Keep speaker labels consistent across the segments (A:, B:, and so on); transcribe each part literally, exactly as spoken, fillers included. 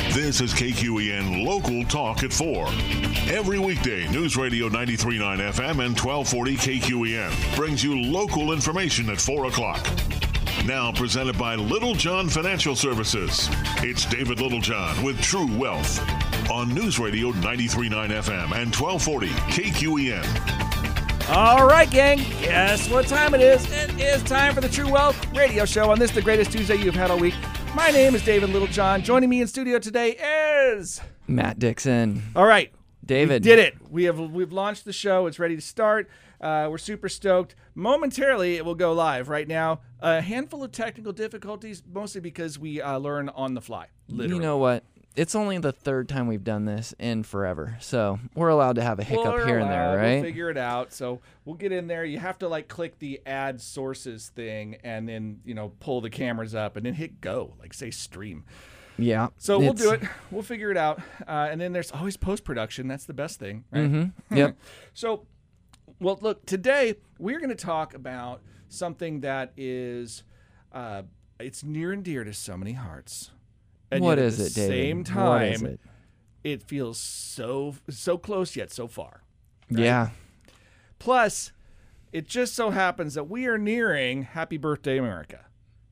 A: This is K Q E N Local Talk at four. Every weekday, News Radio ninety-three point nine F M and twelve forty K Q E N brings you local information at four o'clock. Now presented by Little John Financial Services. It's David Littlejohn with True Wealth on News Radio ninety-three point nine F M and twelve forty K Q E N.
B: All right, gang, guess what time it is? It is time for the True Wealth Radio Show on this, the greatest Tuesday you've had all week. My name is David Littlejohn. Joining me in studio today is...
C: Matt Dixon.
B: All right.
C: David.
B: We did it. We have, we've launched the show. It's ready to start. Uh, we're super stoked. Momentarily, it will go live right now. A handful of technical difficulties, mostly because we uh, learn on the fly, literally.
C: You know what? It's only the third time we've done this in forever, so we're allowed to have a hiccup
B: We're
C: here and there,
B: allowed.
C: right?
B: We'll figure it out. So we'll get in there. You have to like click the add sources thing and then, you know, pull the cameras up and then hit go, like say stream.
C: Yeah.
B: So we'll
C: it's-
B: do it. We'll figure it out. Uh, and then there's always post-production. That's the best thing, right?
C: Mm-hmm. Yep.
B: So, well, look, today we're going to talk about something that is, uh, it's near and dear to so many hearts. And
C: What
B: yet
C: is
B: at
C: it,
B: the
C: David?
B: same
C: What
B: time,
C: is it?
B: it feels so so close yet so far. right?
C: Yeah.
B: Plus, it just so happens that we are nearing Happy Birthday America.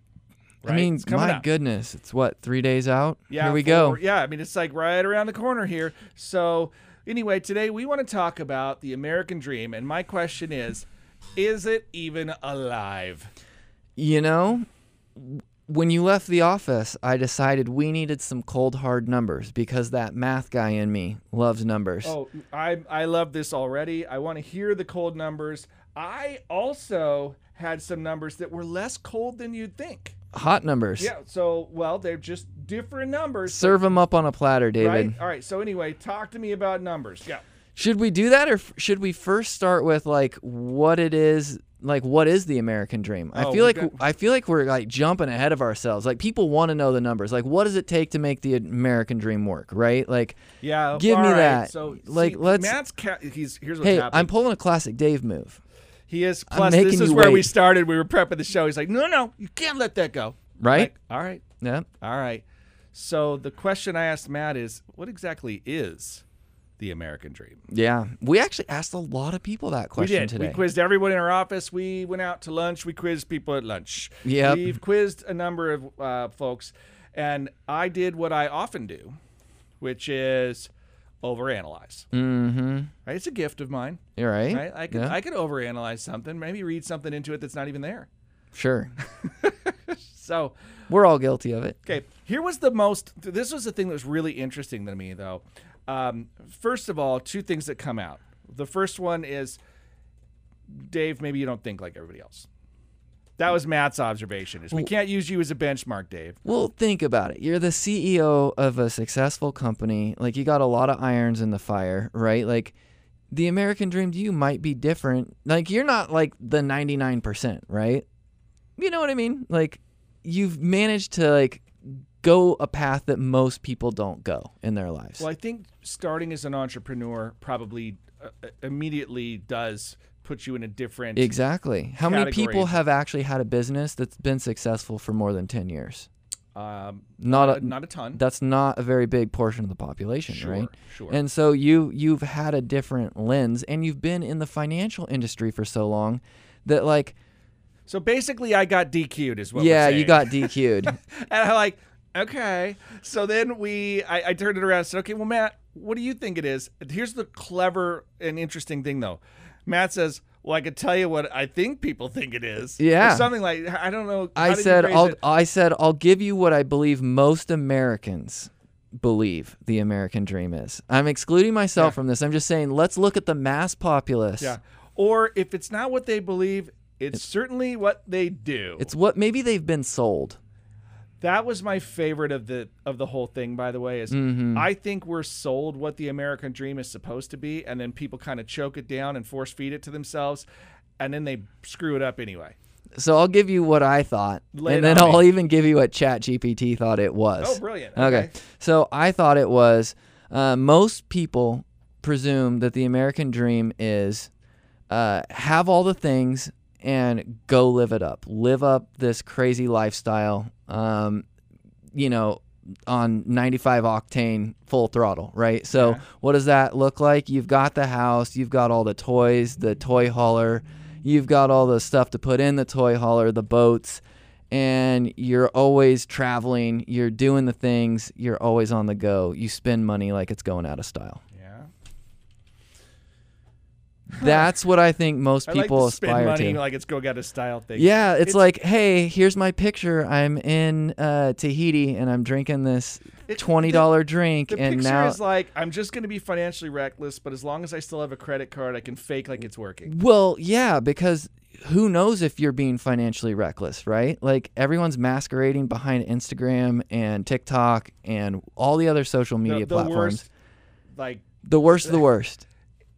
C: I mean,
B: It's coming
C: my
B: up.
C: goodness, it's what, three days out?
B: Yeah,
C: Here we
B: for-
C: go.
B: Yeah, I mean, it's like right around the corner here. So anyway, today we want to talk about the American dream. And my question is, is it even alive?
C: You know, when you left the office, I decided we needed some cold, hard numbers because that math guy in me loves numbers.
B: Oh, I, I love this already. I want to hear the cold numbers. I also had some numbers that were less cold than you'd think.
C: Hot numbers.
B: Yeah, so, well, they're just different numbers.
C: Serve them up on a platter, David.
B: Right? All right, so anyway, talk to me about numbers. Yeah.
C: Should we do that, or f- should we first start with like what it is? Like, what is the American dream? I
B: Oh,
C: feel
B: we
C: like
B: got-
C: I feel like we're like jumping ahead of ourselves. Like, people want to know the numbers. Like, what does it take to make the American dream work? Right? Like,
B: Yeah,
C: give
B: all
C: me
B: right.
C: that.
B: So,
C: Like,
B: see,
C: let's-
B: Matt's ca- he's here's what's
C: hey,
B: happening.
C: I'm pulling a classic Dave move.
B: He is.
C: I'm
B: Plus,
C: making
B: this is
C: you
B: where we
C: wait.
B: started. We were prepping the show. He's like, no, no, you can't let that go.
C: Right?
B: Like, all right,
C: Yeah.
B: all right. So the question I asked Matt is, what exactly is the American dream?
C: Yeah. We actually asked a lot of people that question
B: we did.
C: today.
B: We quizzed everyone in our office. We went out to lunch. We quizzed people at lunch.
C: Yep.
B: We've quizzed a number of uh, folks, and I did what I often do, which is overanalyze.
C: Mm-hmm.
B: Right? It's a gift of mine.
C: You're right.
B: Right? I could
C: Yeah.
B: I could overanalyze something. Maybe read something into it that's not even there.
C: Sure.
B: So.
C: We're all guilty of it.
B: Okay, here was the most, this was the thing that was really interesting to me, though. Um, first of all, two things that come out. The first one is, Dave, maybe you don't think like everybody else. That was Matt's observation, is we can't use you as a benchmark, Dave.
C: Well, think about it. You're the C E O of a successful company. Like, you got a lot of irons in the fire, right? Like, the American dream to you might be different. Like, you're not like the ninety-nine percent, right? You know what I mean? Like, you've managed to like go a path that most people don't go in their lives.
B: Well, I think starting as an entrepreneur probably uh, immediately does put you in a different...
C: Exactly. How many
B: category.
C: people have actually had a business that's been successful for more than ten years?
B: Um,
C: Not
B: uh,
C: a,
B: not a ton.
C: That's not a very big portion of the population,
B: Sure,
C: right?
B: sure.
C: And so you you've had a different lens, and you've been in the financial industry for so long that, like,
B: So basically, I got D Q'd is what
C: yeah,
B: we're saying.
C: you got D Q'd.
B: And I'm like, okay. So then we, I, I turned it around and said, okay, well, Matt, what do you think it is? Here's the clever and interesting thing, though. Matt says, well, I could tell you what I think people think it is.
C: Yeah.
B: Or something like, I don't know. How
C: I
B: did you
C: said
B: phrase
C: I'll
B: it?
C: I said I'll give you what I believe most Americans believe the American dream is. I'm excluding myself
B: Yeah.
C: from this. I'm just saying let's look at the mass populace.
B: Yeah. Or if it's not what they believe, it's certainly what they do.
C: It's what maybe they've been sold.
B: That was my favorite of the of the whole thing, by the way, is
C: Mm-hmm.
B: I think we're sold what the American dream is supposed to be, and then people kind of choke it down and force feed it to themselves, and then they screw it up anyway.
C: So I'll give you what I thought,
B: Lay it
C: and then
B: on
C: I'll
B: me.
C: even give you what ChatGPT thought it was.
B: Oh, brilliant.
C: Okay.
B: Okay.
C: So I thought it was uh, most people presume that the American dream is uh, have all the things and go live it up. Live up this crazy lifestyle. Um, you know, on ninety-five octane full throttle, right? So
B: Yeah.
C: what does that look like? You've got the house, you've got all the toys, the toy hauler, you've got all the stuff to put in the toy hauler, the boats, and you're always traveling, you're doing the things, you're always on the go. You spend money like it's going out of style.
B: Yeah.
C: That's what I think most
B: I like
C: people
B: to spend
C: aspire
B: money
C: to.
B: like it's go get a style thing.
C: Yeah, it's,
B: It's-
C: like, hey, here's my picture. I'm in uh, Tahiti and I'm drinking this
B: It-
C: twenty dollar drink,
B: The
C: and
B: picture
C: now,
B: is like, I'm just going to be financially reckless, but as long as I still have a credit card, I can fake like it's working.
C: well, yeah, because who knows if you're being financially reckless, right? Like everyone's masquerading behind Instagram and TikTok and all the other social media
B: the, the
C: platforms.
B: worst, like,
C: The worst of the worst.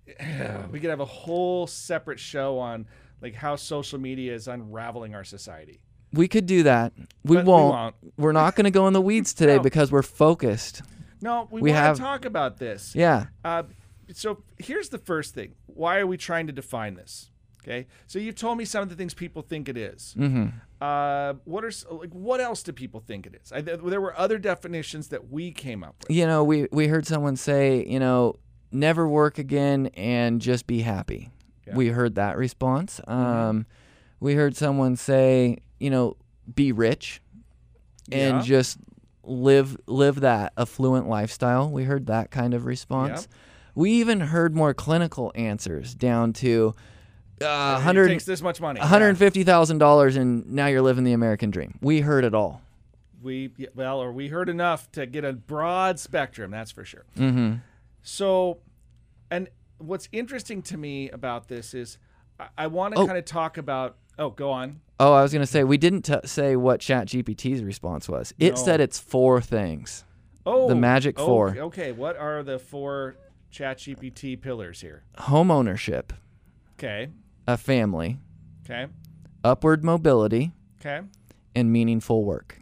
B: we could have a whole separate show on like how social media is unraveling our society.
C: We could do that. We
B: But we
C: won't.
B: won't.
C: We're not going to go in the weeds today
B: No.
C: because we're focused.
B: No, we,
C: We
B: want
C: have-
B: to talk about this.
C: Yeah.
B: Uh, so here's the first thing. Why are we trying to define this? Okay. So you've told me some of the things people think it is.
C: Mm-hmm.
B: Uh, what are s- like what else do people think it is? I, there were other definitions that we came up with.
C: You know, we, we heard someone say, you know, never work again and just be happy.
B: Yeah.
C: We heard that response. Um, we heard someone say, you know, be rich and
B: Yeah.
C: just live live that affluent lifestyle. We heard that kind of response.
B: Yep.
C: We even heard more clinical answers down to uh,
B: It
C: one hundred
B: takes this much money.
C: one hundred fifty thousand dollars and now you're living the American dream. We heard it all.
B: Yeah. We yeah, well, or we heard enough to get a broad spectrum. That's for sure.
C: Mm-hmm.
B: So, and what's interesting to me about this is I, I want to
C: Oh.
B: kind of talk about. Oh, go on.
C: Oh, I was going to say, we didn't t- say what ChatGPT's response was. It
B: No.
C: said it's four things.
B: Oh,
C: The magic
B: oh,
C: four.
B: Okay, what are the four ChatGPT pillars here?
C: Home ownership,
B: Okay,
C: a family,
B: okay,
C: upward mobility,
B: okay.
C: and meaningful work.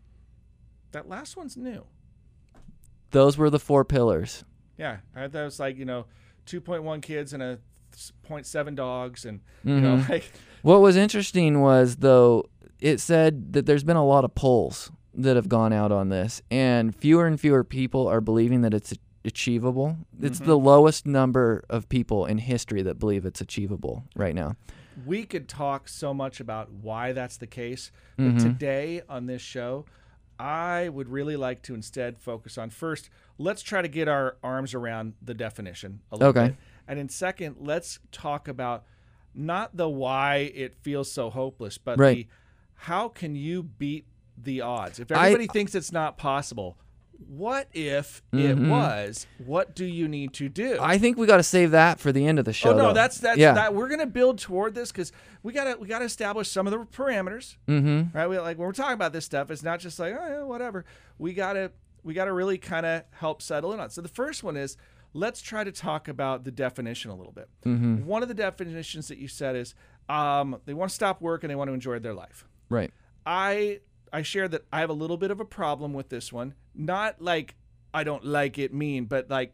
B: That last one's new.
C: Those were the four pillars.
B: Yeah, I thought it was like, you know, two point one kids and a point seven dogs, and you know,
C: Mhm.
B: like
C: What was interesting was, though, it said that there's been a lot of polls that have gone out on this, and fewer and fewer people are believing that it's achievable. It's
B: Mm-hmm.
C: the lowest number of people in history that believe it's achievable right now.
B: we could talk so much about why that's the case, but
C: Mhm.
B: today on this show, I would really like to instead focus on first, let's try to get our arms around the definition a little
C: Okay.
B: bit. And then second, let's talk about not the why it feels so hopeless, but
C: Right.
B: the how can you beat the odds? If
C: I-
B: everybody thinks it's not possible, what if it
C: Mhm.
B: was? What do you need to do?
C: I think we got to save that for the end of the show.
B: Oh no,
C: though.
B: that's that's
C: yeah.
B: that. We're gonna build toward this because we gotta we gotta establish some of the parameters,
C: Mm-hmm.
B: right? We, like when we're talking about this stuff, it's not just like oh yeah, whatever. We gotta we gotta really kind of help settle in on. it. So the first one is let's try to talk about the definition a little bit.
C: Mm-hmm.
B: One of the definitions that you said is um, they want to stop work and they want to enjoy their life.
C: Right.
B: I I shared that I have a little bit of a problem with this one. Not like I don't like it mean, but like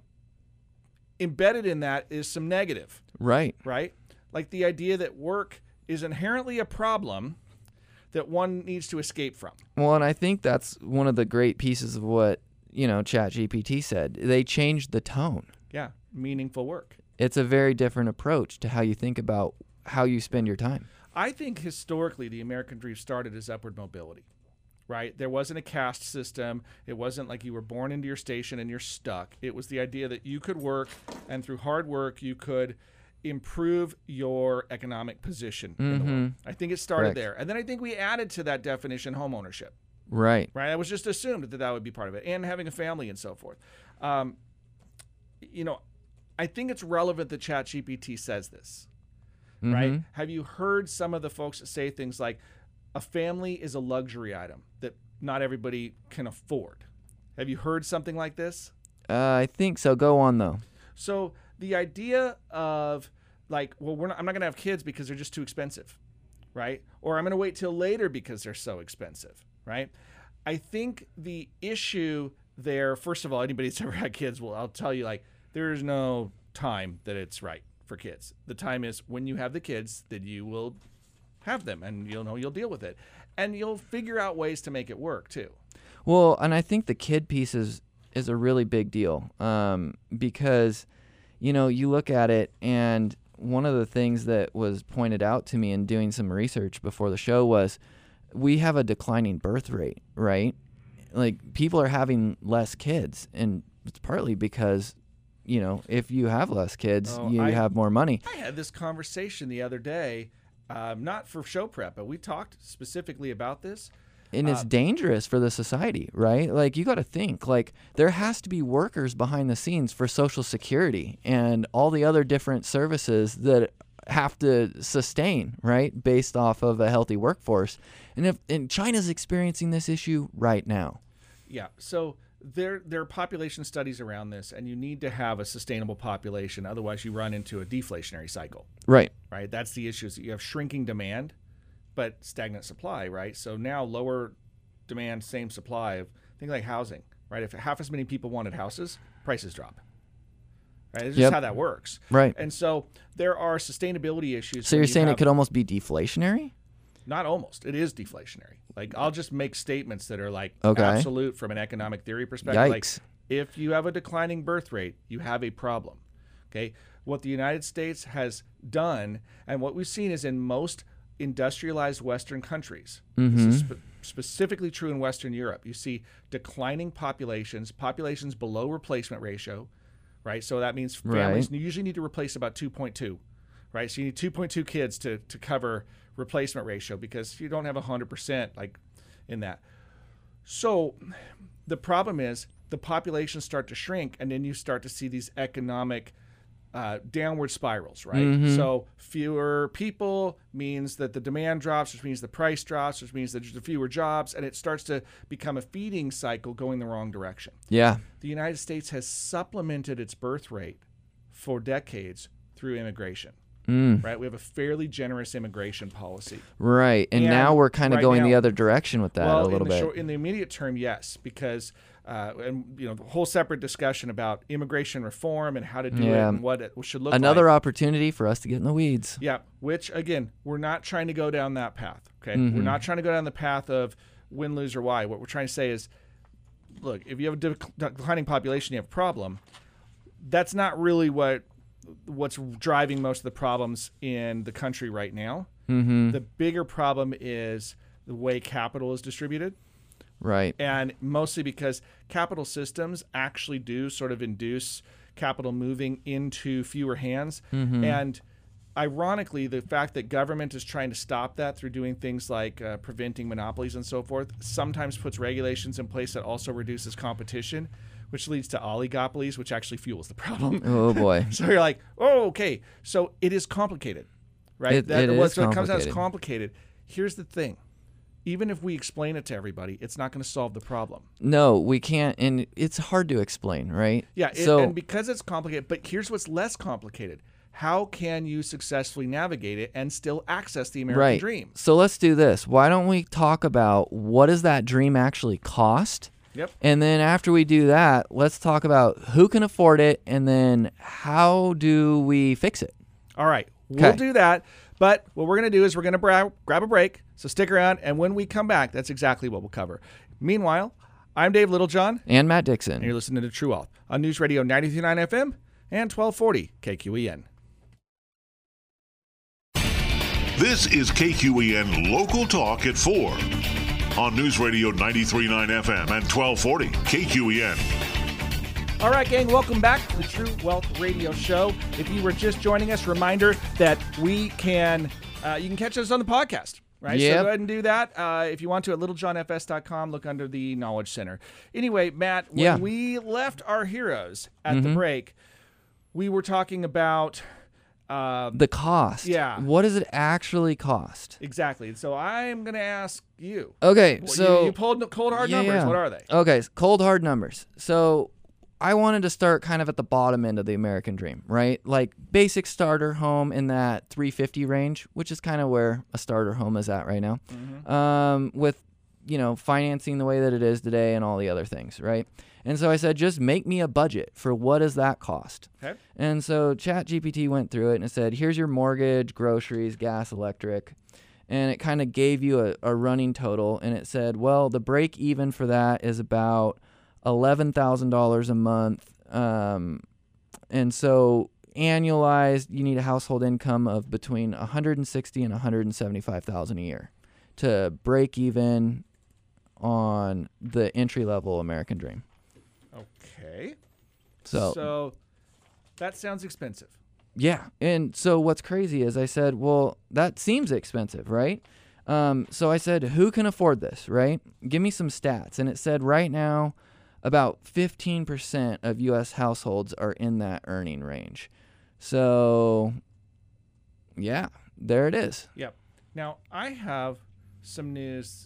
B: embedded in that is some negative.
C: Right.
B: Right? Like the idea that work is inherently a problem that one needs to escape from.
C: Well, and I think that's one of the great pieces of what, you know, ChatGPT said. They changed the tone.
B: Yeah, meaningful work.
C: It's a very different approach to how you think about how you spend your time.
B: I think historically the American dream started as upward mobility. Right? There wasn't a caste system. It wasn't like you were born into your station and you're stuck. It was the idea that you could work and through hard work you could improve your economic position in the world. I think it started
C: Correct.
B: there. And then I think we added to that definition home ownership.
C: Right.
B: Right? I was just assumed that that would be part of it, and having a family and so forth. Um, you know, I think it's relevant that ChatGPT says this, right?
C: Mhm.
B: Have you heard some of the folks that say things like, a family is a luxury item that not everybody can afford? Have you heard something like this?
C: Uh, I think so. Go on, though.
B: So the idea of like, well, we're not, I'm not going to have kids because they're just too expensive, right? Or I'm going to wait till later because they're so expensive, right? I think the issue there, first of all, anybody that's ever had kids will, I'll tell you, like, there is no time that it's right for kids. The time is when you have the kids that you will have them, and you'll know you'll deal with it, and you'll figure out ways to make it work too.
C: Well, and I think the kid piece is, is a really big deal um, because, you know, you look at it, and one of the things that was pointed out to me in doing some research before the show was we have a declining birth rate, right? Like, people are having less kids, and it's partly because, you know, if you have less kids,
B: Oh,
C: you
B: I-
C: have more money.
B: I had this conversation the other day, um, not for show prep, but we talked specifically about this.
C: And it's
B: Uh,
C: dangerous for the society, right? Like, you got to think, like, there has to be workers behind the scenes for Social Security and all the other different services that have to sustain, right, based off of a healthy workforce. And if and China's experiencing this issue right now.
B: Yeah. So there there are population studies around this, and you need to have a sustainable population. Otherwise, you run into a deflationary cycle,
C: Right.
B: right? That's the issue. Is that you have shrinking demand, but stagnant supply, right? So now lower demand, same supply of things like housing, right? If half as many people wanted houses, prices drop. Right? It's just
C: Yep.
B: how that works.
C: Right.
B: And so there are sustainability issues.
C: So
B: when
C: you're
B: you
C: saying
B: have-
C: it could almost be deflationary?
B: Not almost. It is deflationary. Like, I'll just make statements that are like
C: Okay.
B: absolute from an economic theory perspective. Like,
C: Yikes.
B: if you have a declining birth rate, you have a problem. Okay. What the United States has done, and what we've seen is in most industrialized Western countries, this is spe- specifically true in Western Europe, you see declining populations, populations below replacement ratio, right? So that means families
C: Right.
B: usually need to replace about two point two, right? So you need two point two kids to, to cover replacement ratio because you don't have one hundred percent like in that. So the problem is the populations start to shrink, and then you start to see these economic uh, downward spirals, right?
C: Mm-hmm.
B: So fewer people means that the demand drops, which means the price drops, which means that there's fewer jobs, and it starts to become a feeding cycle going the wrong direction.
C: Yeah.
B: The United States has supplemented its birth rate for decades through immigration,
C: Mm.
B: right? We have a fairly generous immigration policy.
C: Right. And,
B: And
C: now we're kind of
B: right
C: going the
B: now-
C: other direction with that
B: well,
C: a little
B: in the
C: bit.
B: short, in the immediate term, yes, because uh, and you know the whole separate discussion about immigration reform and how to do
C: Yeah.
B: it and what it should look
C: Another
B: like.
C: opportunity for us to get in the weeds.
B: Yeah, which again, we're not trying to go down that path. Okay,
C: Mm-hmm.
B: we're not trying to go down the path of win, lose, or why. What we're trying to say is, look, if you have a dec- declining population, you have a problem. That's not really what what's driving most of the problems in the country right now.
C: Mm-hmm.
B: The bigger problem is the way capital is distributed.
C: Right.
B: And mostly because capital systems actually do sort of induce capital moving into fewer hands.
C: Mm-hmm.
B: And ironically, the fact that government is trying to stop that through doing things like uh, preventing monopolies and so forth sometimes puts regulations in place that also reduces competition, which leads to oligopolies, which actually fuels the problem.
C: Oh, boy.
B: So you're like, oh, okay. So it is complicated, right?
C: It-
B: that,
C: it
B: what-
C: is
B: so it comes out as
C: complicated.
B: complicated. Here's the thing. Even if we explain it to everybody, it's not going to solve the problem.
C: No, we can't. And it's hard to explain, right?
B: Yeah, it,
C: So,
B: and because it's complicated, but here's what's less complicated. How can you successfully navigate it and still access the American
C: right.
B: dream?
C: So let's do this. Why don't we talk about what does that dream actually cost?
B: Yep.
C: And then after we do that, let's talk about who can afford it and then how do we fix it?
B: All right, we'll
C: Okay.
B: do that. But what we're going to do is we're going to bra- grab a break. So stick around, and when we come back, that's exactly what we'll cover. Meanwhile, I'm Dave Littlejohn,
C: And Matt
B: and
C: Dixon.
B: you're listening to True Wealth on News Radio ninety-three point nine F M and twelve forty K Q E N.
A: This is K Q E N Local Talk at four on News Radio ninety-three point nine F M and twelve forty K Q E N.
B: All right, gang, welcome back to the True Wealth Radio Show. If you were just joining us, reminder that we can, uh, you can catch us on the podcast, right? So
C: Yep.
B: go ahead and do that. Uh, if you want to, at little john f s dot com, look under the Knowledge Center. Anyway, Matt, when
C: Yeah.
B: we left our heroes at the break, we were talking about, uh,
C: The cost.
B: Yeah.
C: What does it actually cost?
B: exactly. So I'm going to ask you.
C: Okay,
B: Well,
C: so
B: you, you pulled cold hard
C: Yeah,
B: numbers.
C: yeah.
B: What are they?
C: Okay, s- cold hard numbers. So I wanted to start kind of at the bottom end of the American dream, right? Like basic starter home in that three fifty range, which is kind of where a starter home is at right now. Um, with you know, financing the way that it is today and all the other things, right? And so I said, just make me a budget for what does that cost?
B: Okay.
C: And so ChatGPT went through it and it said, here's your mortgage, groceries, gas, electric. and it kind of gave you a, a running total, and it said, well, the break even for that is about eleven thousand dollars a month. Um, and so annualized, you need a household income of between one hundred sixty and one hundred seventy-five thousand a year to break even on the entry level American Dream.
B: Okay.
C: So,
B: so that sounds expensive.
C: yeah. And so what's crazy is I said, well, that seems expensive, right? Um, so I said, who can afford this, right? Give me some stats. And it said right now, about fifteen percent of U S households are in that earning range. So, yeah, there it is.
B: Yep. Now, I have some news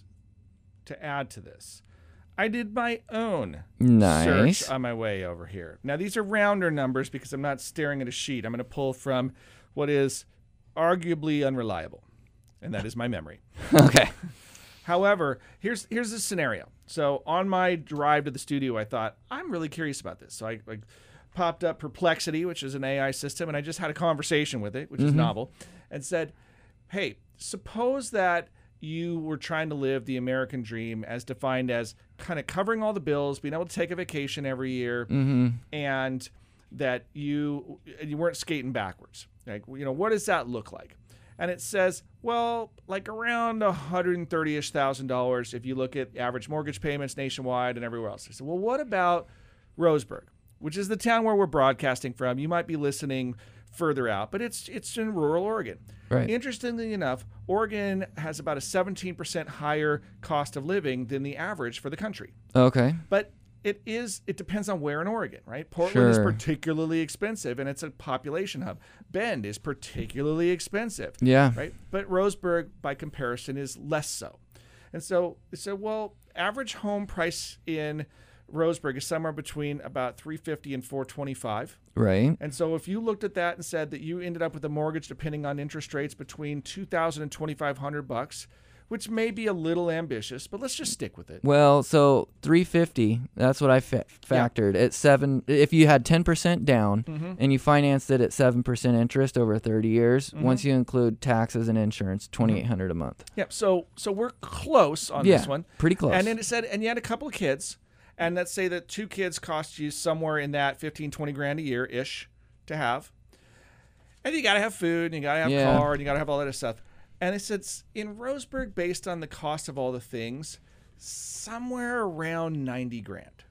B: to add to this. I did my own
C: Nice.
B: search on my way over here. Now, these are rounder numbers because I'm not staring at a sheet. I'm going to pull from what is arguably unreliable, and that is my memory.
C: Okay.
B: However, here's here's the scenario. So on my drive to the studio, I thought, I'm really curious about this. So I, I popped up Perplexity, which is an A I system, and I just had a conversation with it, which is novel, and said, hey, suppose that you were trying to live the American dream as defined as kind of covering all the bills, being able to take a vacation every year,
C: Mm-hmm.
B: and that you you weren't skating backwards. Like, you know, what does that look like? And it says, well, like around one hundred thirty-ish thousand dollars if you look at average mortgage payments nationwide and everywhere else. I said, well, what about Roseburg, which is the town where we're broadcasting from? You might be listening further out, but it's it's in rural Oregon.
C: Right.
B: Interestingly enough, Oregon has about a seventeen percent higher cost of living than the average for the country.
C: Okay.
B: But it is, it depends on where in Oregon, right? Portland is
C: Sure.
B: particularly expensive, and it's a population hub. Bend is particularly expensive,
C: Yeah.
B: right? But Roseburg, by comparison, is less so. And so, so well, average home price in Roseburg is somewhere between about three hundred fifty and four hundred twenty-five.
C: Right.
B: And so if you looked at that and said that you ended up with a mortgage, depending on interest rates, between two thousand and twenty-five hundred bucks, which may be a little ambitious, but let's just stick with it.
C: Well, so three fifty, that's what I fa- factored. At seven, if you had ten percent down
B: Mm-hmm.
C: and you financed it at seven percent interest over thirty years,
B: Mhm.
C: once you include taxes and insurance, twenty-eight hundred a month.
B: Yep. So so we're close on
C: Yeah,
B: this one.
C: pretty close.
B: And then it said, and you had a couple of kids, and let's say that two kids cost you somewhere in that fifteen, twenty grand a year ish to have. And you got to have food, and you got to have
C: Yeah.
B: car, and you got to have all that other stuff. And it said in Roseburg, based on the cost of all the things, somewhere around ninety grand.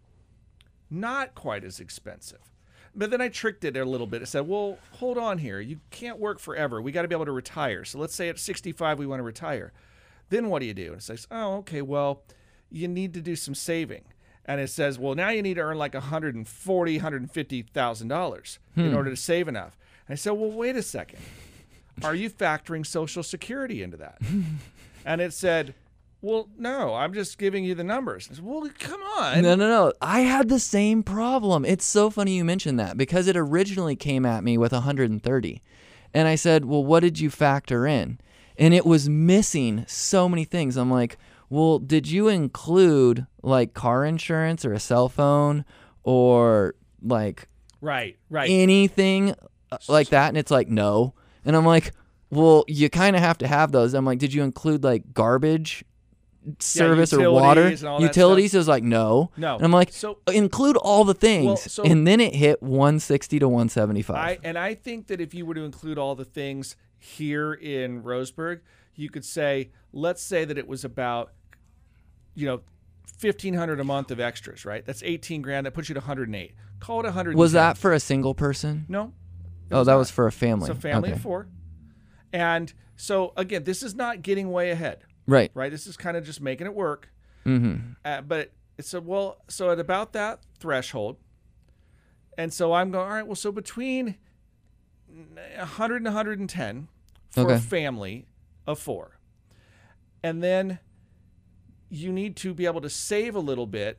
B: Not quite as expensive. But then I tricked it a little bit. I said, well, hold on here. You can't work forever. We got to be able to retire. So let's say at sixty-five, we want to retire. Then what do you do? And it says, oh, okay, well, you need to do some saving. And it says, well, now you need to earn like one hundred forty thousand dollars, one hundred fifty thousand dollars in
C: Hmm.
B: order to save enough. And I said, well, wait a second. Are you factoring Social Security into that? And it said, well, no, I'm just giving you the numbers. I said, well, come on.
C: No, no, no. I had the same problem. It's so funny you mentioned that because it originally came at me with one hundred thirty. And I said, well, what did you factor in? And it was missing so many things. I'm like, well, did you include like car insurance or a cell phone or like
B: Right, right.
C: anything uh, like that? And it's like, no. And I'm like, well, you kind of have to have those. I'm like, did you include like garbage service or water?
B: utilities and all that
C: Utilities? It was like, no.
B: No.
C: And I'm like,
B: So-
C: include all the things.
B: Well, so-
C: and then it hit one sixty to one seventy-five.
B: I, and I think that if you were to include all the things here in Roseburg, you could say, let's say that it was about, you know, fifteen hundred a month of extras, right? That's eighteen grand. That puts you to one hundred eight. Call it one hundred.
C: Was that for a single person?
B: No. it
C: Oh, that
B: not.
C: was for a family.
B: It's a family
C: Okay.
B: of four. And so, again, this is not getting way ahead,
C: Right.
B: right? This is kind of just making it work.
C: Mm-hmm.
B: Uh, but it's a, well, so at about that threshold. And so I'm going, all right, well, so between one hundred and one hundred ten for
C: Okay.
B: a family of four. And then you need to be able to save a little bit,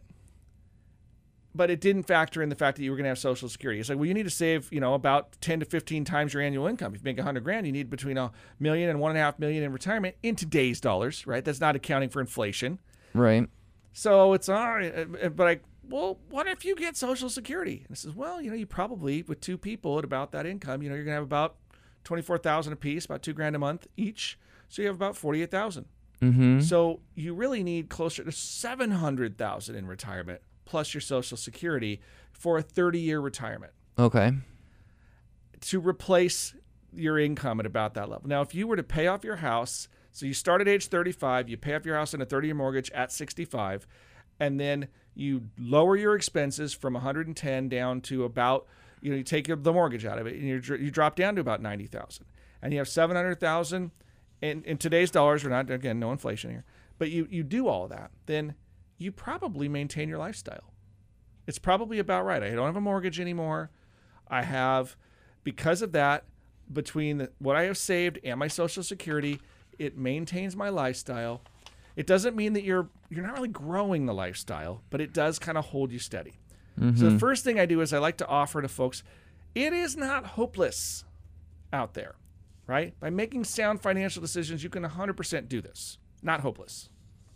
B: but it didn't factor in the fact that you were going to have Social Security. It's like, well, you need to save, you know, about ten to fifteen times your annual income. If you make one hundred grand, you need between a million and one and a half million in retirement in today's dollars, right? That's not accounting for inflation.
C: Right.
B: So it's all right, uh, but I, well, what if you get Social Security? And it says, well, you know, you probably, with two people at about that income, you know, you're going to have about twenty-four thousand apiece, about two grand a month each So you have about forty-eight thousand.
C: Mm-hmm.
B: So you really need closer to seven hundred thousand in retirement plus your Social Security for a thirty-year retirement
C: Okay.
B: to replace your income at about that level. Now, if you were to pay off your house, so you start at age thirty-five, you pay off your house in a thirty-year mortgage at sixty-five, and then you lower your expenses from one hundred ten down to about, you know, you take the mortgage out of it, and you you drop down to about ninety thousand, and you have seven hundred thousand. In, in today's dollars, we're not, again, no inflation here, but you, you do all that, then you probably maintain your lifestyle. It's probably about right. I don't have a mortgage anymore. I have, because of that, between the, what I have saved and my Social Security, it maintains my lifestyle. It doesn't mean that you're you're not really growing the lifestyle, but it does kind of hold you steady. Mm-hmm. So the first thing I do is I like to offer to folks, it is not hopeless out there. Right? By making sound financial decisions, you can one hundred percent do this. Not hopeless.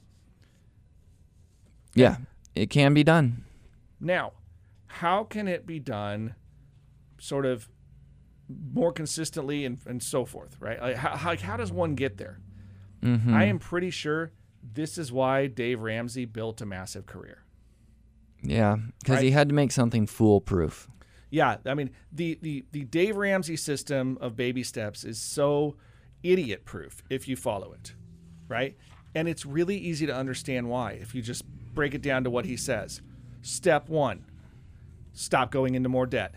C: Yeah, it can be done.
B: Now, how can it be done sort of more consistently and, and so forth, right? Like how, how, how does one get there? Mm-hmm. I am pretty sure this is why Dave Ramsey built a massive career.
C: Yeah, because
B: Right?
C: he had to make something foolproof.
B: Yeah, I mean, the, the, the Dave Ramsey system of baby steps is so idiot-proof if you follow it, right? And it's really easy to understand why if you just break it down to what he says. Step one, stop going into more debt.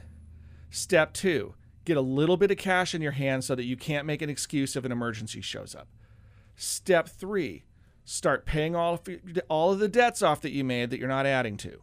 B: Step two, get a little bit of cash in your hand so that you can't make an excuse if an emergency shows up. Step three, start paying all of, all of the debts off that you made that you're not adding to,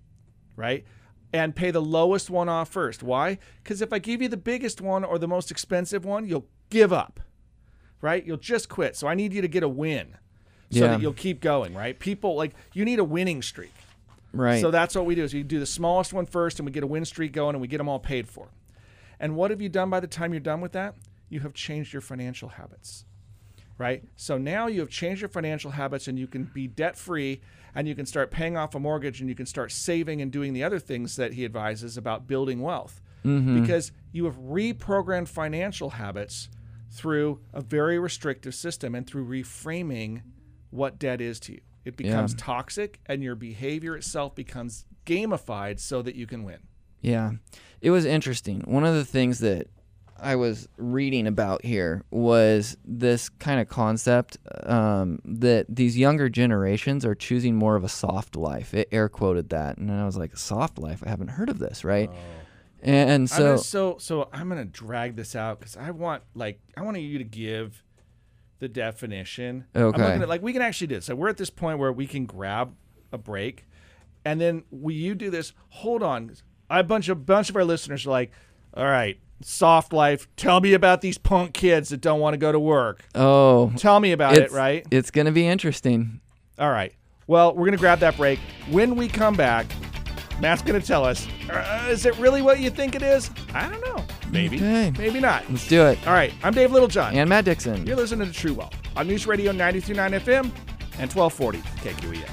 B: right? And pay the lowest one off first. Why? Because if I give you the biggest one or the most expensive one, you'll give up, right? You'll just quit. So I need you to get a win so
C: Yeah.
B: that you'll keep going, right? People, like, you need a winning streak.
C: Right.
B: So that's what we do is we do the smallest one first and we get a win streak going and we get them all paid for. And what have you done by the time you're done with that? You have changed your financial habits, right? So now you have changed your financial habits and you can be debt-free and you can start paying off a mortgage and you can start saving and doing the other things that he advises about building wealth. Mm-hmm. Because you have reprogrammed financial habits through a very restrictive system and through reframing what debt is to you. It becomes
C: Yeah.
B: toxic and your behavior itself becomes gamified so that you can win.
C: Yeah, it was interesting. One of the things that I was reading about here was this kind of concept um, that these younger generations are choosing more of a soft life. It air quoted that, and I was like, "Soft life? I haven't heard of this, right?" Oh. And, and
B: I'm
C: so,
B: gonna, so, so I'm gonna drag this out because I want, like, I want you to give the definition.
C: Okay.
B: I'm looking at, like, we can actually do this. So we're at this point where we can grab a break, and then we you do this. Hold on, a bunch of bunch of our listeners are like, "All right. Soft life. Tell me about these punk kids that don't want to go to work.
C: oh,
B: Tell me about it, right?
C: It's going to be interesting.
B: All right. Well, we're going to grab that break. When we come back, Matt's going to tell us, uh, is it really what you think it is? I don't know. Maybe.
C: Okay.
B: Maybe not.
C: Let's do it.
B: All right. I'm Dave Littlejohn.
C: And Matt Dixon.
B: You're listening to True Wealth on News Radio ninety-three point nine F M and twelve forty K Q E N.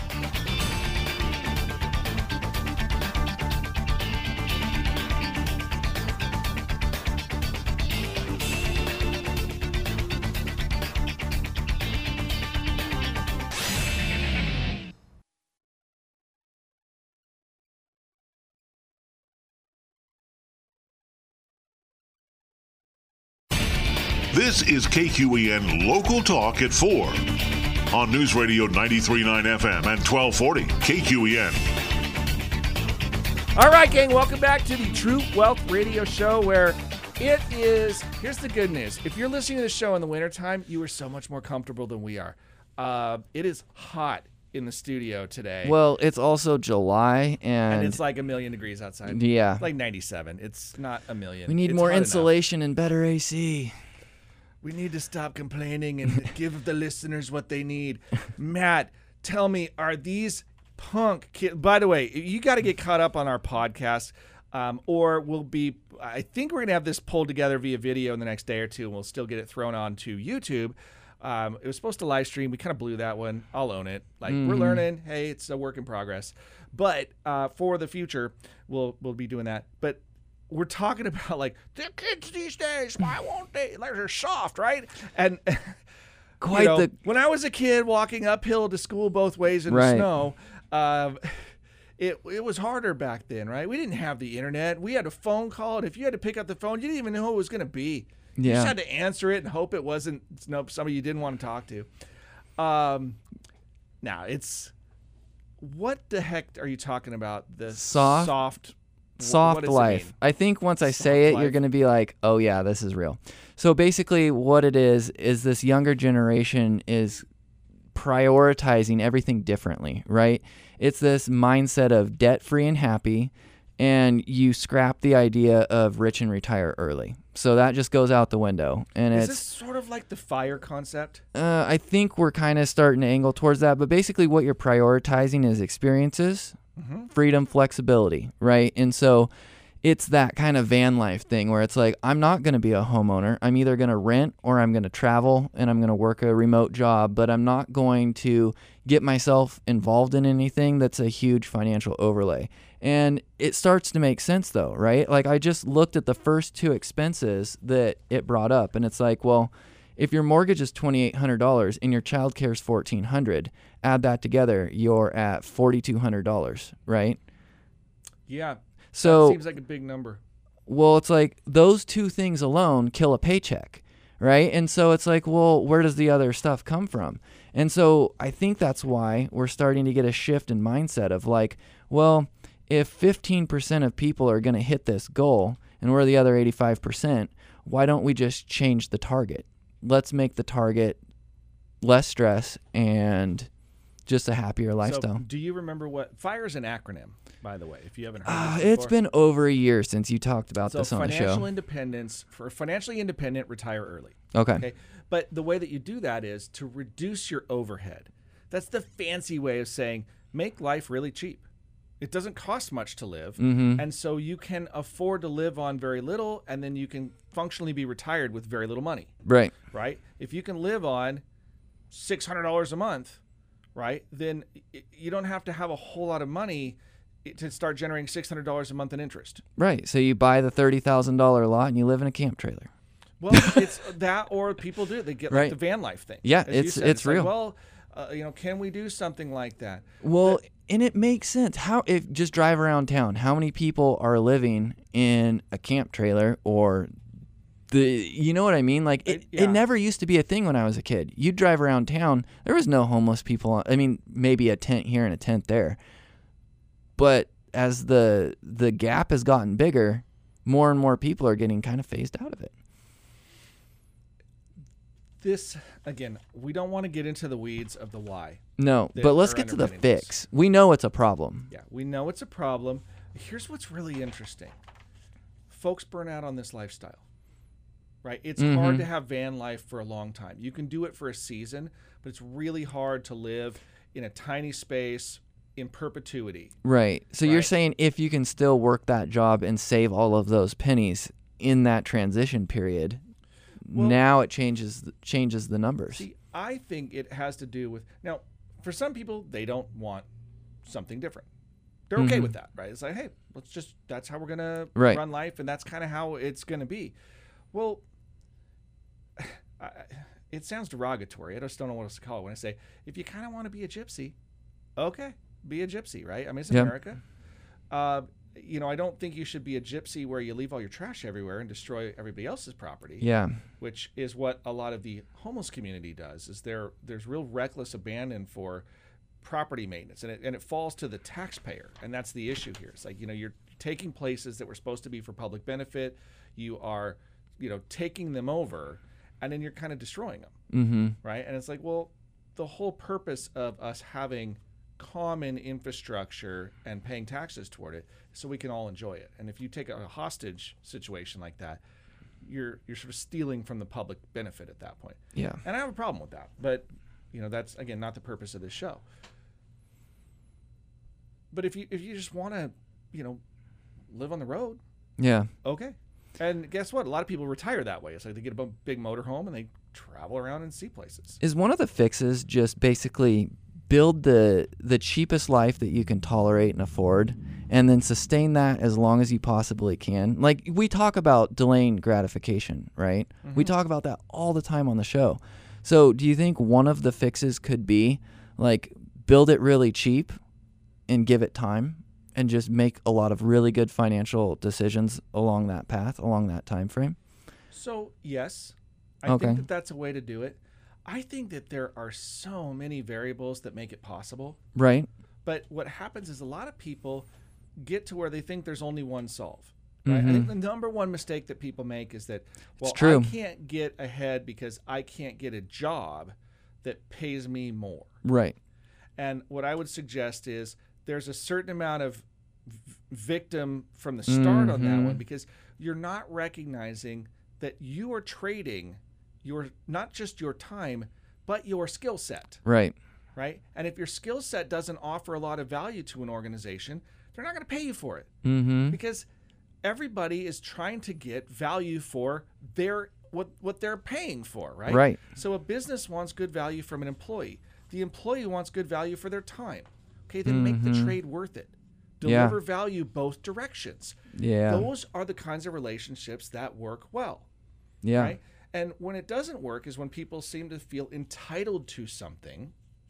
A: This is K Q E N Local Talk at four on News Radio ninety-three point nine F M and twelve forty K Q E N.
B: All right, gang, welcome back to the True Wealth Radio Show where it is, here's the good news. If you're listening to the show in the wintertime, you are so much more comfortable than we are. Uh, it is hot in the studio today.
C: Well, it's also July, and,
B: and it's like a million degrees outside.
C: Yeah.
B: It's like ninety-seven. It's not a million.
C: We need
B: It's
C: more
B: hot enough.
C: insulation and better A C.
B: We need to stop complaining and give the listeners what they need. Matt, tell me, are these punk kids? By the way, you got to get caught up on our podcast, um, or we'll be, I think we're going to have this pulled together via video in the next day or two, and we'll still get it thrown on to YouTube. Um, it was supposed to live stream. We kind of blew that one. I'll own it. Like, mm-hmm. We're learning. Hey, it's a work in progress. But uh, for the future, we'll we'll be doing that. But we're talking about, like, the kids these days, why won't they? They're soft, right? And
C: quite
B: you know,
C: the
B: when I was a kid walking uphill to school both ways in
C: Right.
B: the snow, um, it it was harder back then, right? We didn't have the internet. We had a phone call, and if you had to pick up the phone, you didn't even know who it was going to be. You
C: Yeah.
B: just had to answer it and hope it wasn't no, somebody you didn't want to talk to. Um, now it's what the heck are you talking about? The
C: Soft-
B: soft, wh-
C: soft
B: what does it
C: life.
B: mean?
C: I think once I say
B: Soft
C: it, you're
B: life.
C: going to be like, oh, yeah, this is real. So basically, what it is, is this younger generation is prioritizing everything differently, right? It's this mindset of debt free and happy, and you scrap the idea of rich and retire early. So that just goes out the window. And
B: Is
C: it's,
B: this sort of like the FIRE concept?
C: uh, I think we're kind of starting to angle towards that. But basically, what you're prioritizing is experiences,
B: Mm-hmm.
C: freedom, flexibility, right? And so it's that kind of van life thing where it's like, I'm not going to be a homeowner. I'm either going to rent or I'm going to travel and I'm going to work a remote job, but I'm not going to get myself involved in anything that's a huge financial overlay. And it starts to make sense though, right? Like I just looked at the first two expenses that it brought up, and it's like, well, if your mortgage is twenty-eight hundred dollars and your child care is fourteen hundred dollars, add that together, you're at forty-two hundred dollars, right?
B: Yeah.
C: So
B: that seems like a big number.
C: well, it's like those two things alone kill a paycheck, right? And so it's like, well, where does the other stuff come from? And so I think that's why we're starting to get a shift in mindset of like, well, if fifteen percent of people are going to hit this goal and we're the other eighty-five percent, why don't we just change the target? Let's make the target less stress and just a happier lifestyle.
B: So, do you remember what FIRE is an acronym, by the way, if you haven't heard
C: Uh,
B: this
C: it's
B: before?
C: been over a year since you talked about
B: So
C: this on the
B: financial
C: show.
B: independence, for financially independent, retire early.
C: Okay.
B: Okay. But the way that you do that is to reduce your overhead. That's the fancy way of saying make life really cheap. It doesn't cost much to live.
C: Mm-hmm.
B: And so you can afford to live on very little, and then you can functionally be retired with very little money,
C: Right.
B: right? If you can live on six hundred dollars a month, right, then y- you don't have to have a whole lot of money to start generating six hundred dollars a month in interest.
C: Right. So you buy the thirty thousand dollars lot and you live in a camp trailer.
B: Well, it's that, or people do. They get like
C: Right.
B: the van life thing.
C: Yeah,
B: As you
C: it's-
B: said.
C: it's
B: like,
C: real.
B: well, uh, you know, can we do something like that?
C: Well, and it makes sense. How if just drive around town, how many people are living in a camp trailer or the you know what I mean? Like it,
B: Uh, yeah.
C: it never used to be a thing when I was a kid. You'd drive around town, there was no homeless people. I mean, maybe a tent here and a tent there. But as the the gap has gotten bigger, more and more people are getting kind of phased out of it.
B: This again, we don't want to get into the weeds of the why.
C: No,
B: that
C: but let's
B: are
C: get to the
B: underpinning this.
C: fix. We know it's a problem.
B: Yeah, we know it's a problem. Here's what's really interesting. Folks burn out on this lifestyle. Right? It's
C: Mm-hmm.
B: hard to have van life for a long time. You can do it for a season, but it's really hard to live in a tiny space in perpetuity.
C: Right. So you're
B: Right.
C: saying if you can still work that job and save all of those pennies in that transition period,
B: Well-
C: now it changes changes the numbers.
B: See, I think it has to do with now. For some people, they don't want something different. They're okay
C: Mhm.
B: with that, right? It's like, hey, let's just that's how we're gonna
C: Right.
B: run life, and that's kind of how it's gonna be. Well, I, it sounds derogatory. I just don't know what else to call it when I say if you kind of want to be a gypsy, okay, be a gypsy, right? I mean, it's
C: Yeah.
B: America. Uh, you know, I don't think you should be a gypsy where you leave all your trash everywhere and destroy everybody else's property.
C: Yeah.
B: Which is what a lot of the homeless community does. Is there there's real reckless abandon for property maintenance, and it and it falls to the taxpayer, and that's the issue here. It's like, you know, you're taking places that were supposed to be for public benefit, you are, you know, taking them over, and then you're kind of destroying them,
C: Mm-hmm.
B: right? And it's like, well, the whole purpose of us having common infrastructure and paying taxes toward it is so we can all enjoy it. And if you take a hostage situation like that, you're you're sort of stealing from the public benefit at that point.
C: Yeah.
B: And I have a problem with that. But, you know, that's, again, not the purpose of this show. But if you if you just want to, you know, live on the road,
C: Yeah.
B: okay. And guess what? A lot of people retire that way. It's like they get a bu- big motorhome and they travel around and see places.
C: Is one of the fixes just basically build the the cheapest life that you can tolerate and afford, and then sustain that as long as you possibly can? Like we talk about delaying gratification, right? We talk about that all the time on the show. So do you think one of the fixes could be like build it really cheap and give it time and just make a lot of really good financial decisions along that path, along that time frame?
B: So, yes, I
C: Okay.
B: think that that's a way to do it. I think that there are so many variables that make it possible.
C: Right.
B: But what happens is a lot of people get to where they think there's only one solve. Right?
C: Mhm.
B: I think the number one mistake that people make is that, well,
C: true.
B: I can't get ahead because I can't get a job that pays me more.
C: Right.
B: And what I would suggest is there's a certain amount of v- victim from the start on that
C: Mhm.
B: one, because you're not recognizing that you are trading your not just your time, but your skill set,
C: Right.
B: right? And if your skill set doesn't offer a lot of value to an organization, they're not going to pay you for it,
C: Mm-hmm.
B: because everybody is trying to get value for their what what they're paying for, right?
C: Right.
B: So a business wants good value from an employee. The employee wants good value for their time. Okay, then make the
C: Mhm.
B: trade worth it.
C: Yeah.
B: Deliver value both directions.
C: Yeah.
B: Those are the kinds of relationships that work well,
C: yeah.
B: right? And when it doesn't work is when people seem to feel entitled to something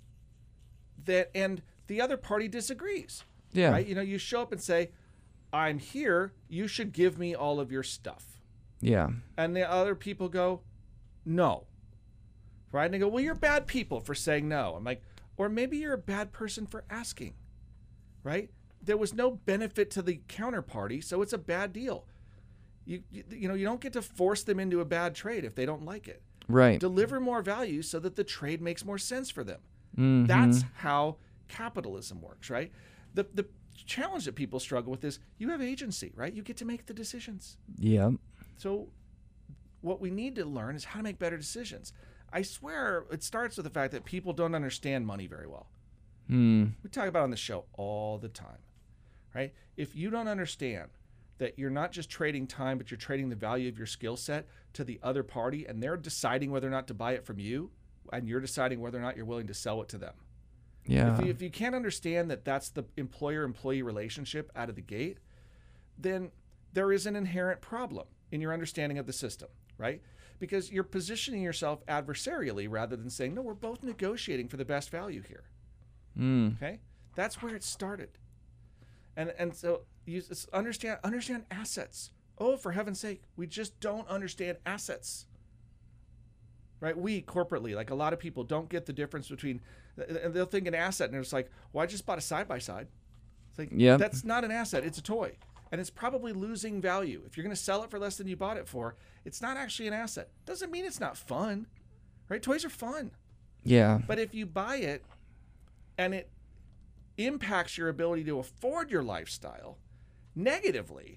B: that and the other party disagrees.
C: Yeah.
B: Right? You know, you show up and say, "I'm here, you should give me all of your stuff."
C: Yeah.
B: And the other people go, "No." Right? And they go, "Well, you're bad people for saying no." I'm like, or maybe you're a bad person for asking. Right? There was no benefit to the counterparty, so it's a bad deal. You, you you know, you don't get to force them into a bad trade if they don't like it.
C: Right.
B: Deliver more value so that the trade makes more sense for them.
C: Mhm.
B: That's how capitalism works, right? The the challenge that people struggle with is you have agency, right? You get to make the decisions.
C: Yeah.
B: So what we need to learn is how to make better decisions. I swear it starts with the fact that people don't understand money very well.
C: Hmm.
B: We talk about it on the show all the time, right? If you don't understand that you're not just trading time, but you're trading the value of your skill set to the other party, and they're deciding whether or not to buy it from you, and you're deciding whether or not you're willing to sell it to them.
C: Yeah.
B: If you, if you can't understand that that's the employer-employee relationship out of the gate, then there is an inherent problem in your understanding of the system, right? Because you're positioning yourself adversarially rather than saying, no, we're both negotiating for the best value here.
C: Mm.
B: Okay, that's where it started, and and so you just understand understand assets. Oh, for heaven's sake, we just don't understand assets, right? We corporately, like a lot of people, don't get the difference between. And they'll think an asset, and it's like, well, I just bought a side by side. It's like,
C: Yep.
B: that's not an asset; it's a toy, and it's probably losing value. If you're going to sell it for less than you bought it for, it's not actually an asset. Doesn't mean it's not fun, right? Toys are fun.
C: Yeah.
B: But if you buy it and it impacts your ability to afford your lifestyle negatively,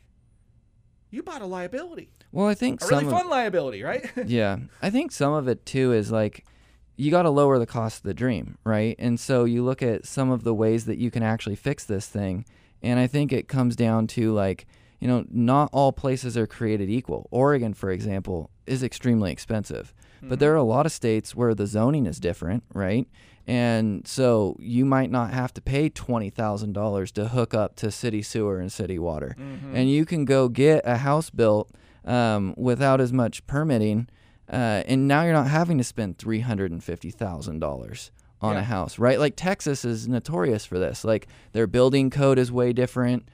B: you bought a liability.
C: Well, I think
B: A
C: some
B: really
C: of,
B: fun liability, right?
C: yeah, I think some of it too is like you got to lower the cost of the dream, right? And so you look at some of the ways that you can actually fix this thing, and I think it comes down to like, you know, not all places are created equal. Oregon, for example, is extremely expensive, but there are a lot of states where the zoning is different, right? And so you might not have to pay twenty thousand dollars to hook up to city sewer and city water.
B: Mm-hmm.
C: And you can go get a house built um, without as much permitting, uh, and now you're not having to spend three hundred fifty thousand dollars on
B: Yeah.
C: a house, right? Like Texas is notorious for this. Like their building code is way different.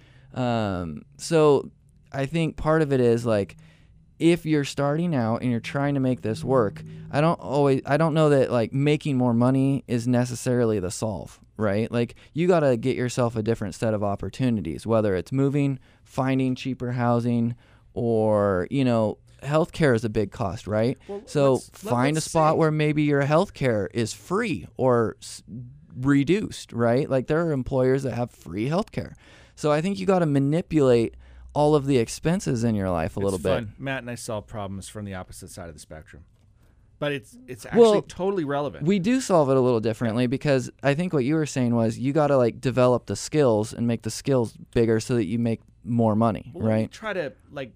C: Um, so I think part of it is like, if you're starting out and you're trying to make this work, I don't always, I don't know that like making more money is necessarily the solve, right? Like you got to get yourself a different set of opportunities, whether it's moving, finding cheaper housing, or, you know, healthcare is a big cost, right?
B: Well,
C: so
B: let's- let-
C: find
B: let's
C: a spot
B: say-
C: where maybe your healthcare is free or s- reduced, right? Like there are employers that have free healthcare. So I think you got to manipulate all of the expenses in your life a little
B: it's
C: bit.
B: fun. Matt and I solve problems from the opposite side of the spectrum, but it's it's actually
C: Well,
B: totally relevant.
C: We do solve it a little differently because I think what you were saying was you got to like develop the skills and make the skills bigger so that you make more money,
B: Well, let me
C: right?
B: try to like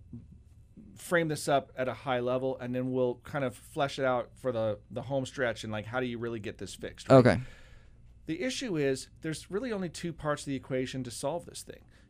B: frame this up at a high level, and then we'll kind of flesh it out for the the home stretch and like how do you really get this fixed? Right?
C: Okay.
B: The issue is there's really only two parts of the equation to solve this thing.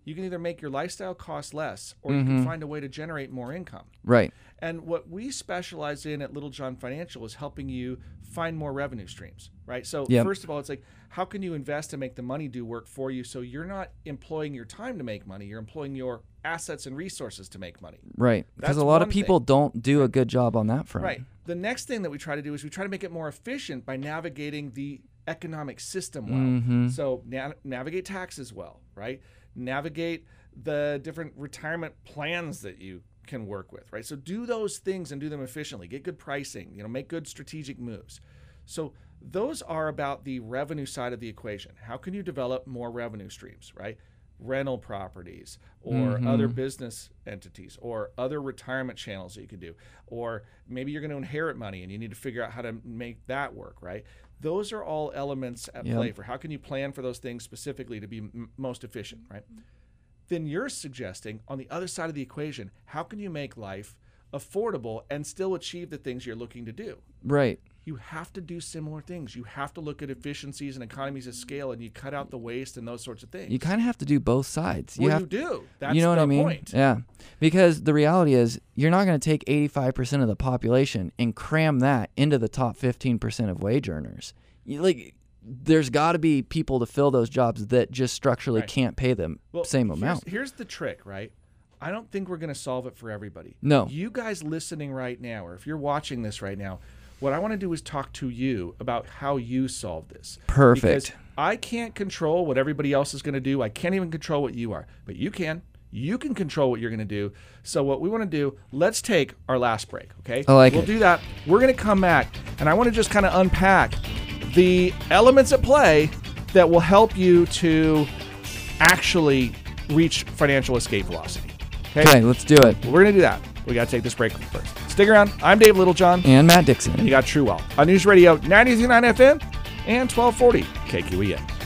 B: You can either make your lifestyle cost less, or you can find a way to generate more income.
C: Right.
B: And what we specialize in at Little John Financial is helping you find more revenue streams, right? So
C: Yep.
B: first of all, it's like, how can you invest to make the money do work for you so you're not employing your time to make money, you're employing your assets and resources to make money.
C: Right. Because
B: That's
C: a lot of
B: one
C: people
B: thing.
C: don't do a good job on that front.
B: Right. The next thing that we try to do is we try to make it more efficient by navigating the economic system well.
C: Mm-hmm.
B: So na- navigate taxes well, right? Navigate the different retirement plans that you can work with, right? So do those things and do them efficiently. Get good pricing, you know, make good strategic moves. So those are about the revenue side of the equation. How can you develop more revenue streams, right? Rental properties or
C: Mm-hmm.
B: other business entities or other retirement channels that you can do. Or maybe you're going to inherit money and you need to figure out how to make that work, right? Those are all elements at
C: Yep.
B: play for how can you plan for those things specifically to be m- most efficient, right? Then you're suggesting on the other side of the equation, how can you make life affordable and still achieve the things you're looking to do?
C: Right.
B: You have to do similar things. You have to look at efficiencies and economies of scale, and you cut out the waste and those sorts of things.
C: You kind of have to do both sides. You
B: well,
C: have
B: you do. That's
C: you know what
B: the
C: I mean?
B: point.
C: Yeah. Because the reality is you're not going to take eighty-five percent of the population and cram that into the top fifteen percent of wage earners. You, like there's got to be people to fill those jobs that just structurally
B: Right.
C: can't pay them
B: Well,
C: same
B: here's,
C: amount.
B: Here's the trick, right? I don't think we're going to solve it for everybody.
C: No.
B: You guys listening right now, or if you're watching this right now, what I want to do is talk to you about how you solve this.
C: Perfect.
B: Because I can't control what everybody else is going to do. I can't even control what you are, but you can. You can control what you're going to do. So what we want to do, let's take our last break, okay?
C: I like
B: we'll
C: it.
B: do that. We're going to come back, and I want to just kind of unpack the elements at play that will help you to actually reach financial escape velocity.
C: Okay, let's do it.
B: We're going to do that. We got to take this break first. Stick around. I'm Dave Littlejohn.
C: And Matt Dixon.
B: You got True Wealth on News Radio ninety-three point nine F M and twelve forty K Q E N.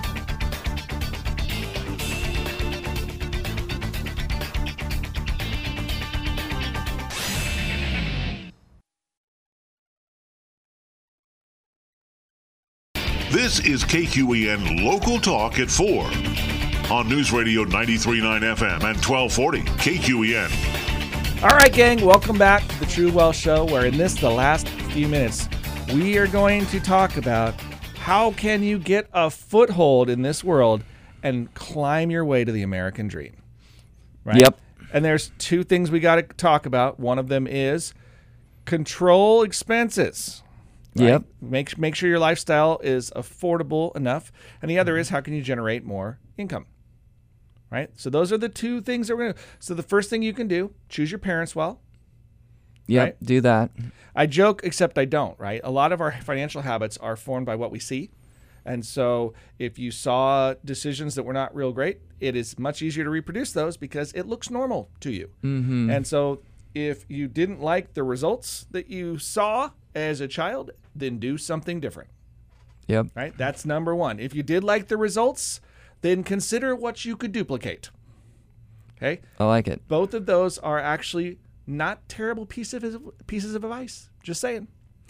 A: This is K Q E N Local Talk at four on News Radio ninety-three point nine F M and twelve forty K Q E N.
B: All right, gang, welcome back to the True Wealth Show, where in this, the last few minutes, we are going to talk about how can you get a foothold in this world and climb your way to the American dream, right?
C: Yep.
B: And there's two things we got to talk about. One of them is control expenses. Right?
C: Yep.
B: Make make sure your lifestyle is affordable enough. And the other is how can you generate more income? Right? So those are the two things that we're going to. So the first thing you can do, choose your parents well.
C: Yep.
B: Right?
C: Do that.
B: I joke, except I don't, right? A lot of our financial habits are formed by what we see. And so if you saw decisions that were not real great, it is much easier to reproduce those because it looks normal to you.
C: Mm-hmm.
B: And so if you didn't like the results that you saw as a child, then do something different,
C: Yep.
B: right? That's number one. If you did like the results, then consider what you could duplicate. Okay?
C: I like it.
B: Both of those are actually not terrible piece of, pieces of advice. Just saying.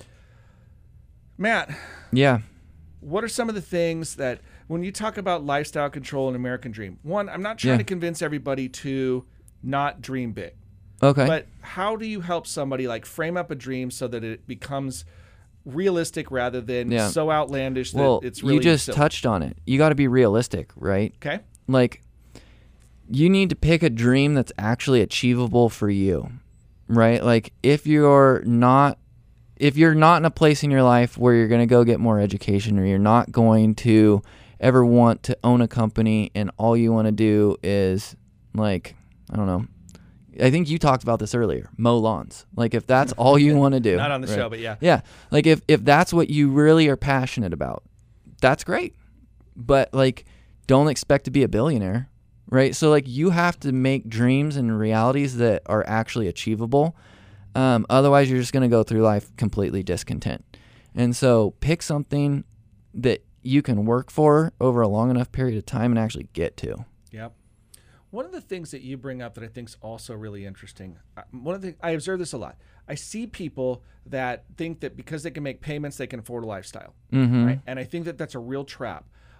B: Matt,
C: Yeah.
B: what are some of the things that, when you talk about lifestyle control and American dream, one, I'm not trying
C: Yeah.
B: to convince everybody to not dream big.
C: Okay.
B: But how do you help somebody like frame up a dream so that it becomes realistic rather than
C: Yeah.
B: so outlandish that
C: well,
B: it's really
C: you just
B: silly?
C: touched on it. You got to be realistic, right?
B: Okay.
C: Like, you need to pick a dream that's actually achievable for you, right? Like, if you're not, if you're not in a place in your life where you're going to go get more education, or you're not going to ever want to own a company, and all you want to do is, like, I don't know. I think you talked about this earlier, mow lawns. Like, if that's all you want to do.
B: Not on the
C: right?
B: show, but yeah.
C: Yeah. Like, if, if that's what you really are passionate about, that's great. But, like, don't expect to be a billionaire, right? So, like, you have to make dreams and realities that are actually achievable. Um, otherwise, you're just going to go through life completely discontent. And so pick something that you can work for over a long enough period of time and actually get to.
B: Yep. One of the things that you bring up that I think is also really interesting, uh, one of the I observe this a lot. I see people that think that because they can make payments, they can afford a lifestyle,
C: Mm-hmm.
B: right? And I think that that's a real trap.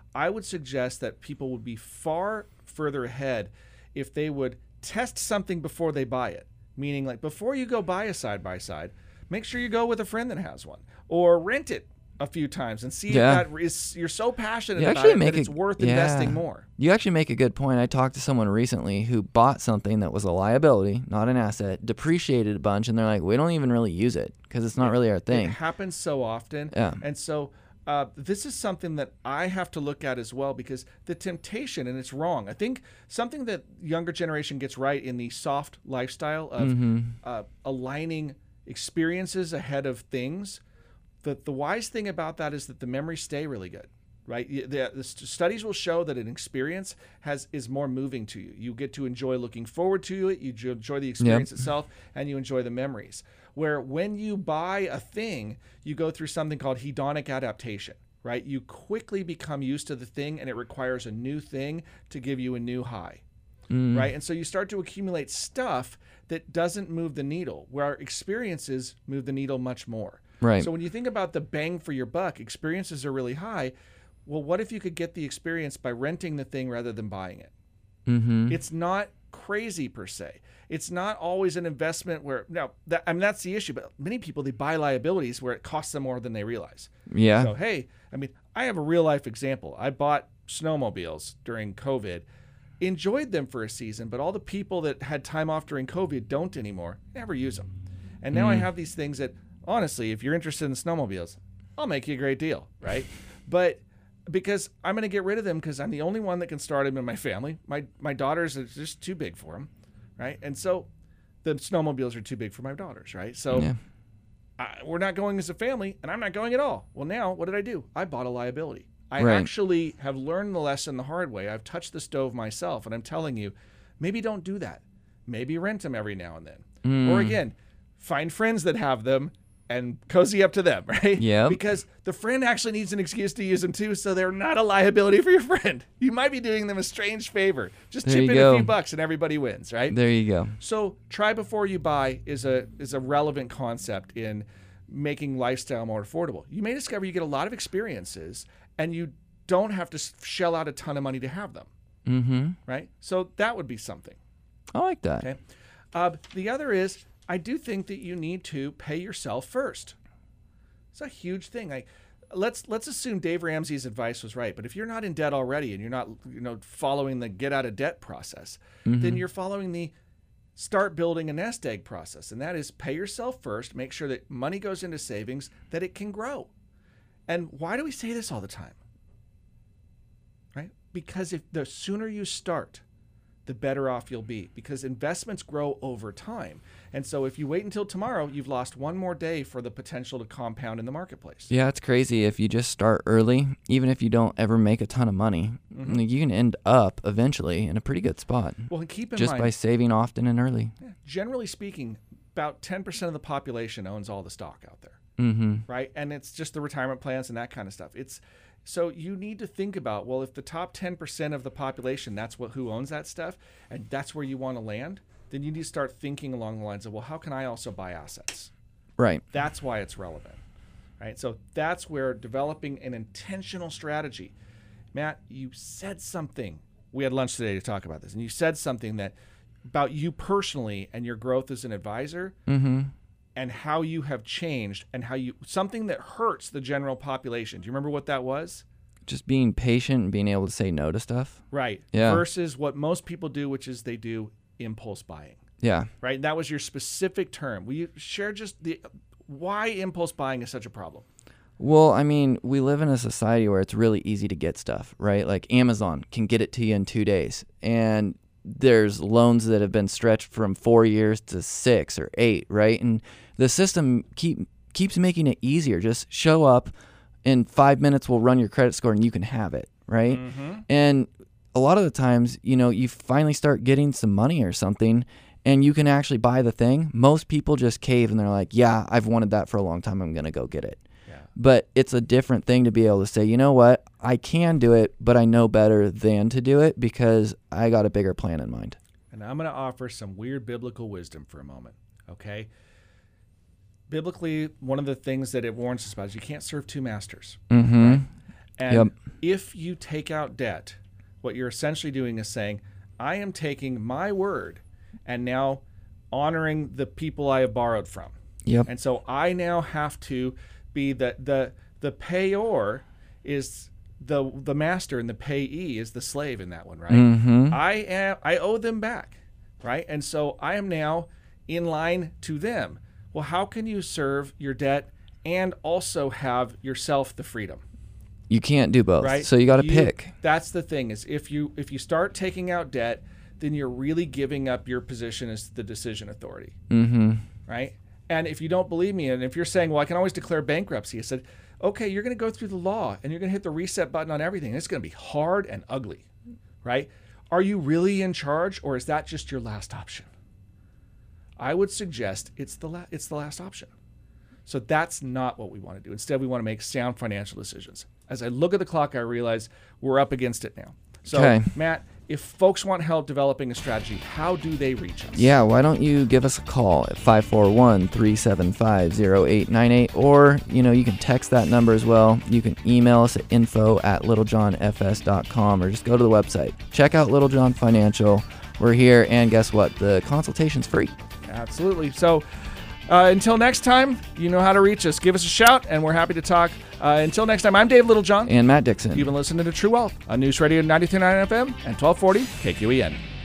B: I would suggest that people would be far further ahead if they would test something before they buy it. Meaning, like, before you go buy a side-by-side, make sure you go with a friend that has one. Or rent it a few times and see
C: Yeah.
B: if that is, you're so passionate
C: You
B: about
C: actually
B: it
C: make
B: that it's
C: a-
B: worth
C: yeah.
B: investing more.
C: You actually make a good point. I talked to someone recently who bought something that was a liability, not an asset, depreciated a bunch, and they're like, we don't even really use it because it's not really our
B: It
C: thing.
B: happens so often.
C: Yeah.
B: And so uh, this is something that I have to look at as well, because the temptation, and it's wrong. I think something that younger generation gets right in the soft lifestyle of
C: Mm-hmm.
B: uh, aligning experiences ahead of things. The, the wise thing about that is that the memories stay really good. Right, Y- the, the st- studies will show that an experience has is more moving to you. You get to enjoy looking forward to it. You jo- enjoy the experience itself, and you enjoy the memories. Where when you buy a thing, you go through something called hedonic adaptation. Right, you quickly become used to the thing, and it requires a new thing to give you a new high.
C: Mm.
B: Right, and so you start to accumulate stuff that doesn't move the needle, where our experiences move the needle much more.
C: Right.
B: So when you think about the bang for your buck, experiences are really high. Well, what if you could get the experience by renting the thing rather than buying it?
C: Mm-hmm.
B: It's not crazy per se. It's not always an investment where, now, that, I mean, that's the issue, but many people, they buy liabilities where it costs them more than they realize.
C: Yeah.
B: So, hey, I mean, I have a real life example. I bought snowmobiles during COVID, enjoyed them for a season, but all the people that had time off during COVID don't anymore, never use them. And now I have these things that, honestly, if you're interested in snowmobiles, I'll make you a great deal, right? But because I'm going to get rid of them because I'm the only one that can start them in my family. My my daughters are just too big for them, right? And so the snowmobiles are too big for my daughters, right? So
C: Yeah.
B: I, we're not going as a family, and I'm not going at all. Well, now what did I do? I bought a liability. I
C: Right.
B: actually have learned the lesson the hard way. I've touched the stove myself, and I'm telling you, maybe don't do that. Maybe rent them every now and then.
C: Mm.
B: Or again, find friends that have them and cozy up to them, right?
C: Yep.
B: Because the friend actually needs an excuse to use them too, so they're not a liability for your friend. You might be doing them a strange favor. Just
C: There
B: chip
C: you
B: in
C: go.
B: a few bucks and everybody wins, right?
C: There you go.
B: So try before you buy is a is a relevant concept in making lifestyle more affordable. You may discover you get a lot of experiences and you don't have to s- shell out a ton of money to have them,
C: Mm-hmm.
B: right? So that would be something.
C: I like that.
B: Okay. Uh, the other is, I do think that you need to pay yourself first. It's a huge thing. I let's let's assume Dave Ramsey's advice was right, but if you're not in debt already and you're not, you know, following the get out of debt process, then you're following the start building a nest egg process, and that is pay yourself first, make sure that money goes into savings, that it can grow. And why do we say this all the time? Right? Because if the sooner you start, the better off you'll be, because investments grow over time. And so if you wait until tomorrow, you've lost one more day for the potential to compound in the marketplace.
C: Yeah, it's crazy. If you just start early, even if you don't ever make a ton of money, like, you can end up eventually in a pretty good spot
B: Well, and keep in
C: just
B: mind,
C: by saving often and early.
B: yeah, generally speaking, about ten percent of the population owns all the stock out there,
C: Mm-hmm.
B: right? And it's just the retirement plans and that kind of stuff. It's so you need to think about, well, if the top ten percent of the population, that's what who owns that stuff, and that's where you want to land, then you need to start thinking along the lines of, well, how can I also buy assets?
C: Right.
B: That's why it's relevant, right? So that's where developing an intentional strategy. Matt, you said something. We had lunch today to talk about this, and you said something that about you personally and your growth as an advisor,
C: Mm-hmm.
B: and how you have changed, and how you something that hurts the general population. Do you remember what that was?
C: Just being patient and being able to say no to stuff.
B: Right.
C: Yeah.
B: Versus what most people do, which is they do impulse buying.
C: Yeah.
B: Right. And that was your specific term. Will you share just the why impulse buying is such a problem?
C: Well, I mean, we live in a society where it's really easy to get stuff, right? Like Amazon can get it to you in two days. And there's loans that have been stretched from four years to six or eight, right? And the system keep keeps making it easier. Just show up, in five minutes we'll run your credit score and you can have it, right?
B: Mm-hmm.
C: And a lot of the times, you know, you finally start getting some money or something and you can actually buy the thing. Most people just cave and they're like, yeah, I've wanted that for a long time. I'm going to go get it.
B: Yeah.
C: But it's a different thing to be able to say, you know what, I can do it, but I know better than to do it because I got a bigger plan in mind.
B: And I'm going to offer some weird biblical wisdom for a moment, okay? Biblically, one of the things that it warns us about is you can't serve two masters.
C: Mm-hmm.
B: Right? And
C: Yep.
B: if you take out debt, what you're essentially doing is saying, I am taking my word and now honoring the people I have borrowed from.
C: Yep.
B: And so I now have to be the the the payor is the the master and the payee is the slave in that one, right?
C: Mm-hmm.
B: I am I owe them back, right? And so I am now in line to them. Well, how can you serve your debt and also have yourself the freedom?
C: You can't do both.
B: Right?
C: So you got to
B: You-
C: pick.
B: That's the thing is if you if you start taking out debt, then you're really giving up your position as the decision authority,
C: Mm-hmm.
B: right? And if you don't believe me, and if you're saying, well, I can always declare bankruptcy, I said, okay, you're going to go through the law and you're going to hit the reset button on everything. It's going to be hard and ugly, right? Are you really in charge, or is that just your last option? I would suggest it's the la- it's the last option. So that's not what we want to do. Instead, we want to make sound financial decisions. As I look at the clock, I realize we're up against it now. So,
C: Okay.
B: Matt, if folks want help developing a strategy, how do they reach us?
C: Yeah, why don't you give us a call at five four one, three seven five, zero eight nine eight, or, you know, you can text that number as well. You can email us at info at littlejohnfs dot com, or just go to the website. Check out Little John Financial. We're here, and guess what? The consultation's free.
B: Absolutely. So uh, until next time, you know how to reach us. Give us a shout, and we're happy to talk. Uh, until next time, I'm Dave Littlejohn.
C: And Matt Dixon.
B: You've been listening to True Wealth on News Radio ninety-three point nine F M and twelve forty K Q E N.